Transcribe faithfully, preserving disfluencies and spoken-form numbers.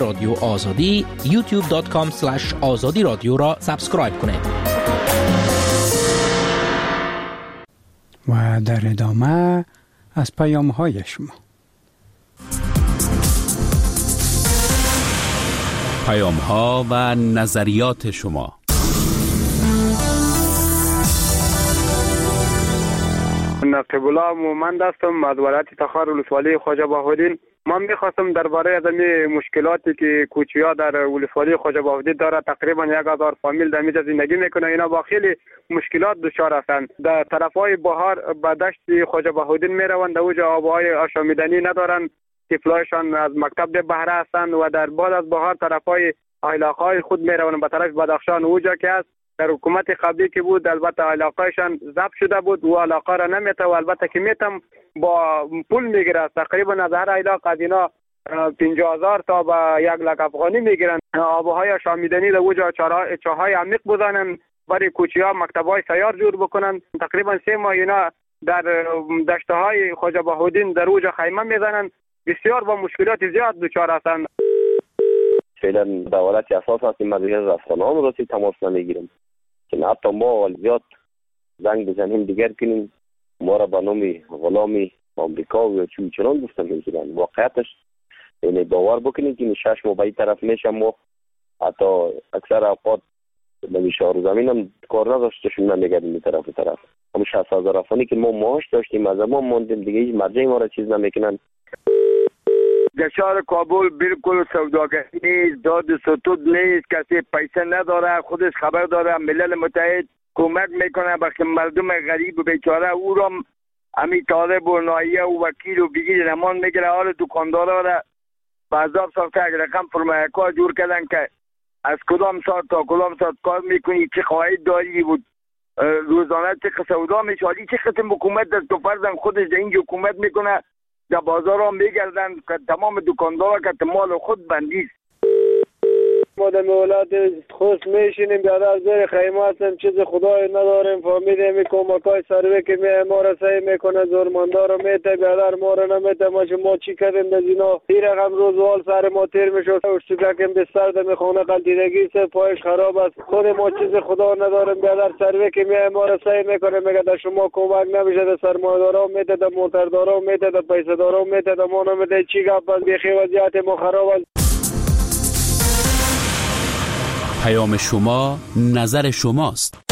رادیو آزادی یوتیوب دات کام اسلش آزادی رادیو را سابسکرایب کنید. و در ادامه از پیام های شما. پیام ها و نظریات شما. نقیب الله مومند هستم از ولایت تخار ولسوالی خواجه بهاءالدین. من میخواستم درباره از این مشکلاتی که کوچیا در ولسوالی خواجه بهاءالدین داره، تقریبا یک هزار فامیل در اینجا زندگی میکنه، اینا با خیلی مشکلات دچار هستند. در طرفای بهار به دشت خواجه بهاءالدین میروند، اوجا آبهای آشامیدنی ندارن، طفلایشان از مکتب به بهره هستند و در بعد از بهار طرفای علاقهای خود میروند به طرف بدخشان، اوجا که است در حکومت قبلی که بود البته علاقهشان ضبط شده بود و علاقه را نمیته و البته که میتم با پول میگیره، تقریبا از هر علاقه از اینا پنجاه هزار تا به یک لک افغانی میگیرن. آبهای آشامیدنی در اوجا چاهای عمیق بزنن برای کوچیا مکتبهای سیار جور بکنن. تقریبا سه ماه اینا در دشتهای خواجه بهاءالدین در اوجا خیمه میزنن، بسیار با مشکلات زیاد دچار هستند. فعلا دولت اساس هستیم مدیریت رسانه‌ها راستی تماس نمیگیریم که حتی ما ولیات زنگ بزنیم دیگر کنیم ما را به نام غلامی آمریکا و چون چنان گفتن میگیرن. واقعیتش یعنی باور بکنید که شش ماه به این طرف میشم ما حتی اکثر اوقات به شهر زمین هم کار نداشتشون نمیگردیم این طرف و طرف. همون شصت هزار افغانی که ما معاش داشتیم از ما موندیم دیگه، هیچ مرجعی ما را چیز نمیکنن. در شهر کابل بالکل سوداگری نیست، داد ستود نیست، کسی پیسه نداره، خودش خبر داره. ملل متحد کمک میکنه به مردم غریب و بیچاره، او را همین طالب و نایه و وکیل و بگیر نمان میگیره. حال دکاندارا را به هزار سال که یک رقم فرمایه کار جور کردن که از کدام ساعت تا کدام ساعت کار میکنی، چه قواعد داری بود، روزانه چه سودا میشه. حالی چه قسم حکومت در تو فرزن خودش در اینجا حکومت میکنه، در بازار هم میگردن که تمام دکاندارا که مال خود بندیست. ما در مولات خوش میشینیم بیادر زیر خیمه هستیم، چیز خدای نداریم، فامیل می کمکای سروی که می ما را سعی میکنه زورمندار رو میته، بیادر ما را نمیته. ما ما چی کردیم در اینا ای رقم روزوال سر ما تیر میشد، اشتگاکیم بستر در میخونه قلدیدگی سه پایش خراب است. خود ما چیز خدا نداریم بیادر سروی که می ما را سعی میکنه، میگه در شما کمک نمیشه، در سرمایه‌دارا میته، در موتردارا میته، در پیسه‌دارا میته، در ما نمیته. چی گپ است؟ بیخی وضعیت ما خراب است. پیام شما نظر شماست.